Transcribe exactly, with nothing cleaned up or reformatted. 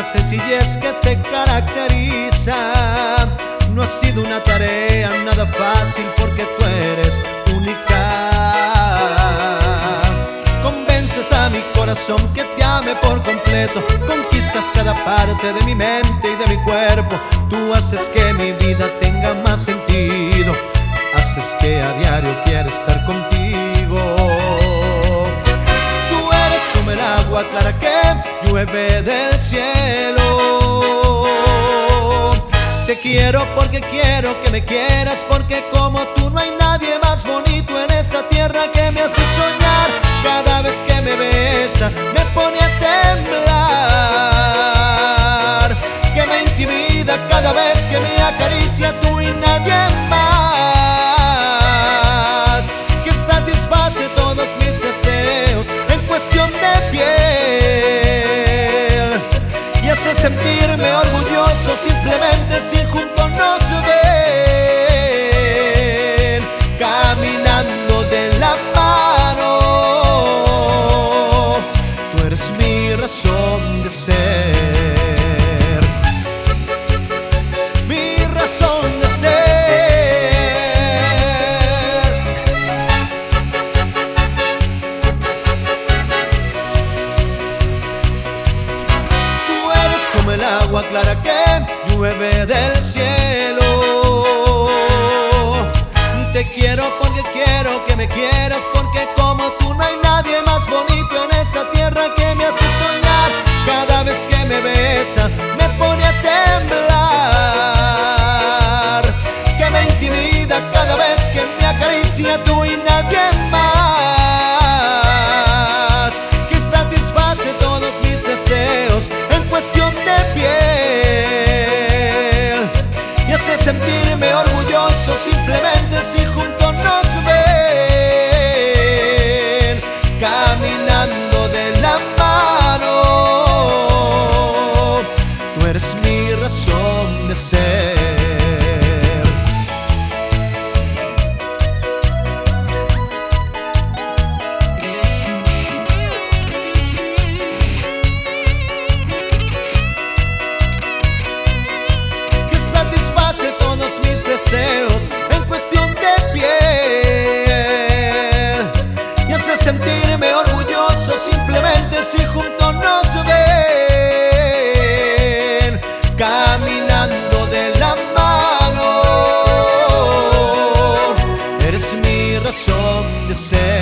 sencillez que te caracteriza. No ha sido una tarea nada fácil porque tú eres única. Convences a mi corazón que te ame por completo. Conquistas cada parte de mi mente y de mi cuerpo. Tú haces que mi vida tenga más sentido. Haces que a diario quiera estar contigo. Tú eres como el agua clara que llueve del cielo. Te quiero porque quiero que me quieras, porque como tú no hay nadie más bonito en esta tierra, que me hace soñar cada vez que me besa, me pone a temblar, que me intimida cada vez que me acaricia, tú y nadie más, que satisface todos mis deseos en cuestión de piel y hace sentirme orgulloso simplemente si juntos nos ven caminando de la mano. Tú eres mi razón de ser, mi razón de ser. Tú eres como el agua clara que llueve del cielo. Te quiero porque quiero que me quieras, porque como tú no hay nadie más bonito en esta tierra, que me hace soñar cada vez que me besa, me pone a temblar, que me intimida cada vez que me acaricia, tú y nadie más, que satisface todos mis deseos en cuestión de piel y hace sentirme orgulloso simplemente si juntos nos ven caminando de la mano. Tú eres mi razón de ser. En cuestión de piel y hace sentirme orgulloso simplemente si juntos nos ven caminando de la mano. Eres mi razón de ser.